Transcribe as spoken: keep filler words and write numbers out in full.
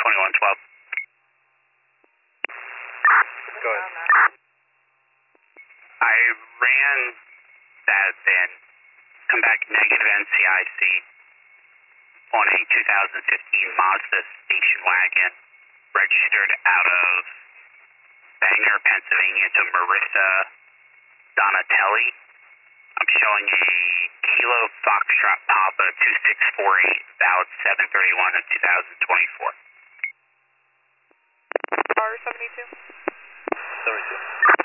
twenty-one twelve. Go ahead. I ran that then, come back negative N C I C on a two thousand fifteen Mazda station wagon, registered out of Bangor, Pennsylvania to Marissa Donatelli. I'm showing a Kilo Foxtrot Papa two six four eight, valid seven thirty-one of two thousand twenty-four. R seventy-two? seventy-two.